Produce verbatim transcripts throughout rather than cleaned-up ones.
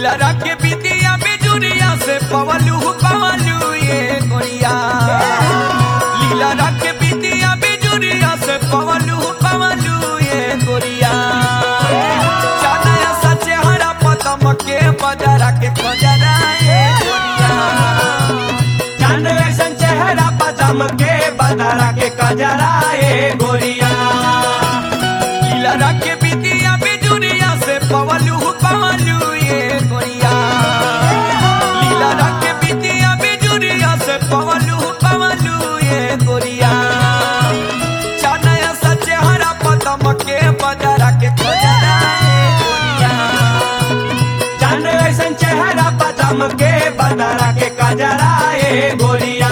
लीला के बिटिया बिजुरिया से पवलू पवलू ये गोरिया लीला के बिटिया बिजुरिया से पवलू पवलू ये गोरिया चांदया सचे हरा पदम के बजरा के खजरा ये गोरिया चांद ऐसन चेहरा पदम के बदरा के कजरा ए गोरिया लीला के बिटिया बिजुरिया से पवलू पवलू ये गोरिया लीला के बिटिया बिजुरिया से पवलू पवलू ये गोरिया चांदया सचे हरा पदम के बजरा के खजरा ये गोरिया चांद ऐसन चेहरा पदम के बदरा के कजरा ए गोरिया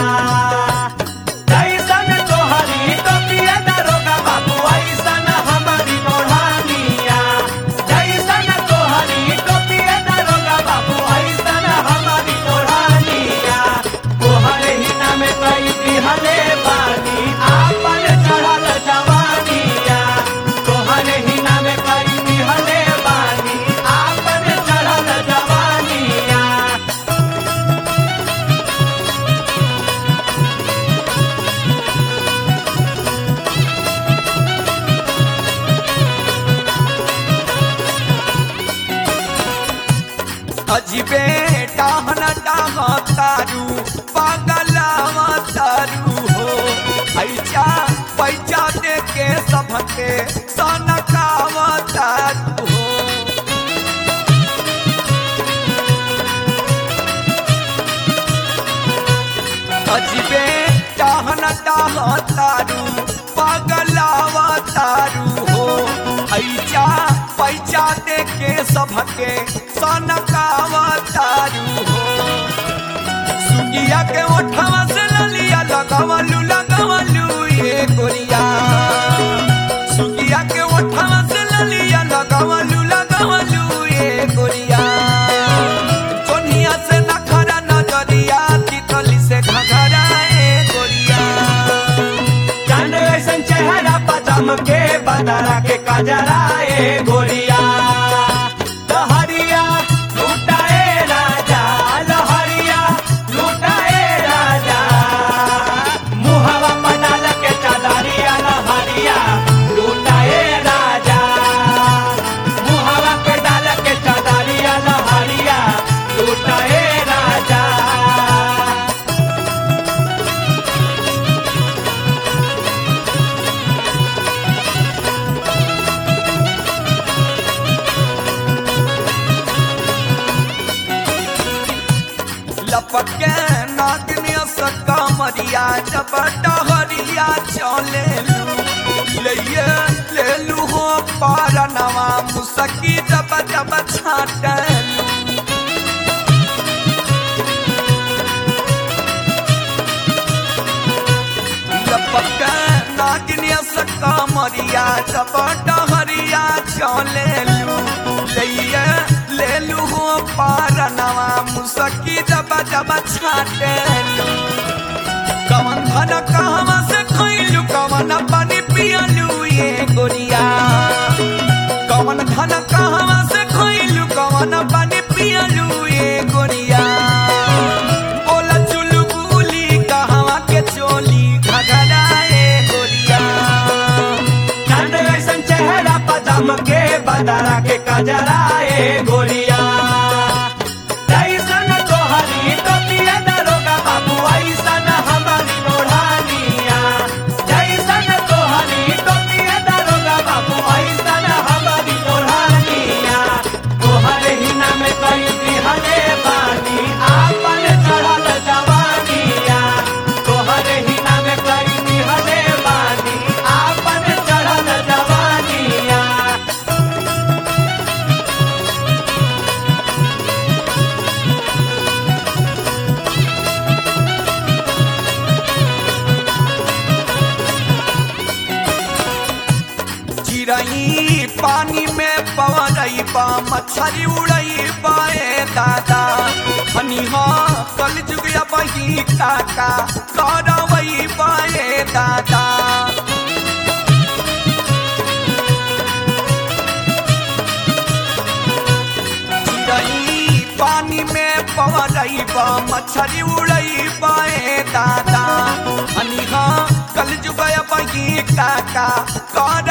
जैसन तोहरी टोपिया दरोगा बाबू ऐसन हमारी ओढ़ानिया जैसन तोहरी टोपिया दरोगा बाबू ऐसन हमारी ओढ़ानिया तोहरे ही नाम कई दिहले बानी आपन चढ़ल जवानिया तोहरे ही नाम कई दिहले बानी आपन चढ़ल जवानिया अजीबे टाहन टाह तारू पागलावा तारू हो ऐचा पैचा दे के सबके सनकावा तारू हो अजीबे टाहन टाह तारू पागलावा तारू हो ऐचा पैचा दे के सबके सनकावा तारू हो सुगिया के ओठवा से ललिया लगावलू लगावलू ये गोरिया सुगिया के ओठवा से ललिया लगावलू लगावलू ये गोरिया जोनिया से नखरा नजरिया तितली से घघरा ये गोरिया चांद ऐसन चेहरा पदम के बदरा के कजरा ए गोरिया लहरिया लुटाए राजा लहरिया लुटाए राजा मुहवा पटाल के चादरिया लहरिया लुटाए राजा मुहवा पे डाल के चादरिया लहरिया लुटाए राजा लपक के नागनिया सका मरिया जब डहरिया चले लइये ले लू हो पारनवा मुसकी जब जब छाटलू लपक के नागनिया सका मरिया जब डहरिया चले लइये ले लू हो पारनवा मुसकी जब जब छाटलू कवन धन कहवा से खइलू कवन पानी पियलू ये गोरिया कवन धन कहवा से खइलू कवन पानी पियलू ये गोरिया बोला चुलू बुली कहवा के चोली घघरा ये गोरिया चांद ऐसन चेहरा पदम के बदरा के कजरा ए गोरिया जैसन तोहरी टोपिया दरोगा बाबू ऐसन हमारी ओढ़ानिया जैसन तोहरी टोपिया दरोगा बाबू ऐसन हमारी ओढ़ानिया तोहरे ही नाम कई दिहले बानी आपन चढ़ल जवानिया तोहरे ही नाम कई दिहले बानी आपन चढ़ल जवानिया चिड़ई पानी में पवरई बा मछली उड़ई बाए दादा हनी हो कल जुगिया बही काका करवई बाए दादा चिड़ई बा मच्छरी उड़ई बाए दादा अनिहा कल जुगया बगी काका कर